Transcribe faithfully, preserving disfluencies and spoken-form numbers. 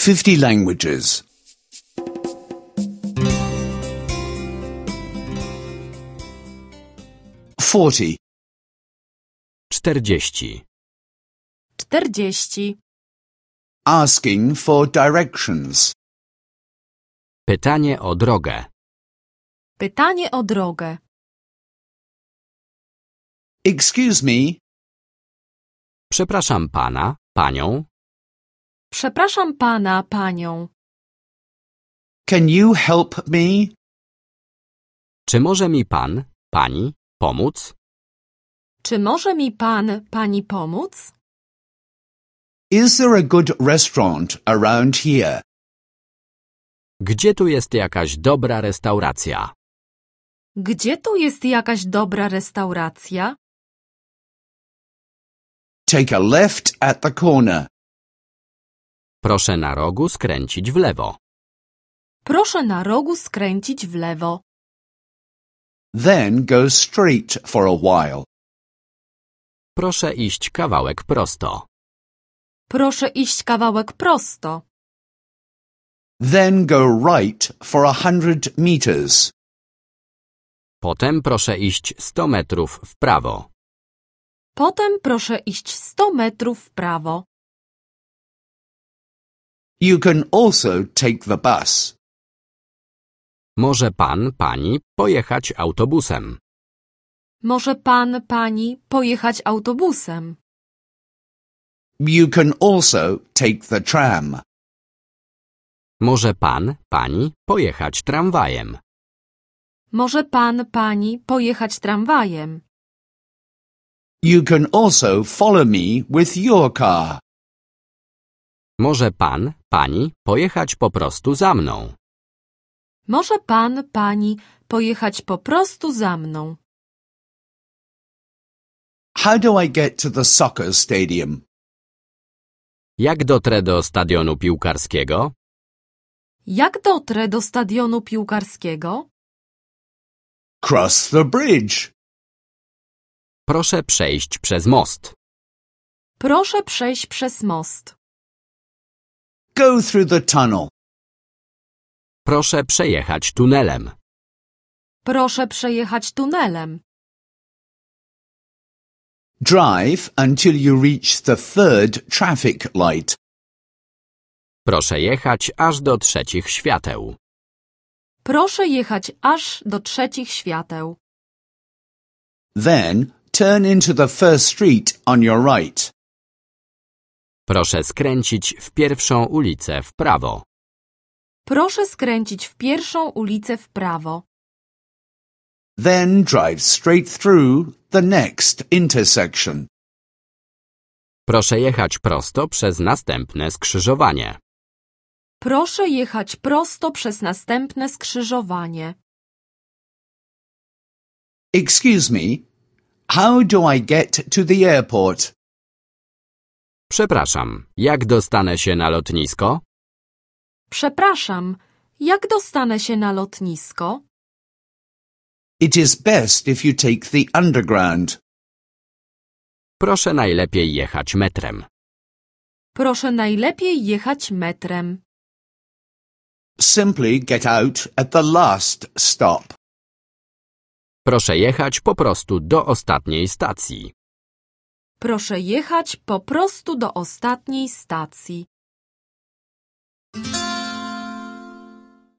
fifty languages. Forty. Czterdzieści. Czterdzieści. Asking for directions. Pytanie o drogę. Pytanie o drogę. Excuse me, Przepraszam pana, panią. Przepraszam pana, panią. can you help me? Czy może mi pan, pani, pomóc? Czy może mi pan, pani pomóc? Is there a good restaurant around here? Gdzie tu jest jakaś dobra restauracja? Gdzie tu jest jakaś dobra restauracja? Take a left at the corner. Proszę na rogu skręcić w lewo. Proszę na rogu skręcić w lewo. Then go straight for a while. Proszę iść kawałek prosto. Proszę iść kawałek prosto. Then go right for a hundred meters. Potem proszę iść sto metrów w prawo. Potem proszę iść sto metrów w prawo. You can also take the bus. Może pan, pani pojechać autobusem. Może pan, pani pojechać autobusem. You can also take the tram. Może pan, pani pojechać tramwajem. Może pan, pani pojechać tramwajem. You can also follow me with your car. Może pan, pani pojechać po prostu za mną. Może pan, pani pojechać po prostu za mną. How do I get to the soccer stadium? Jak dotrę do stadionu piłkarskiego? Jak dotrę do stadionu piłkarskiego? Cross the bridge. Proszę przejść przez most. Proszę przejść przez most. Go through the tunnel. Proszę przejechać tunelem. Proszę przejechać tunelem. Drive until you reach the third traffic light. Proszę jechać aż do trzecich świateł. Proszę jechać aż do trzecich świateł. Then turn into the first street on your right. Proszę skręcić w pierwszą ulicę w prawo. Proszę skręcić w pierwszą ulicę w prawo. Then drive straight through the next intersection. Proszę jechać prosto przez następne skrzyżowanie. Proszę jechać prosto przez następne skrzyżowanie. Excuse me, how do I get to the airport? Przepraszam, jak dostanę się na lotnisko? Przepraszam, jak dostanę się na lotnisko? It is best if you take the underground. Proszę najlepiej jechać metrem. Proszę najlepiej jechać metrem. Simply get out at the last stop. Proszę jechać po prostu do ostatniej stacji. Proszę jechać po prostu do ostatniej stacji.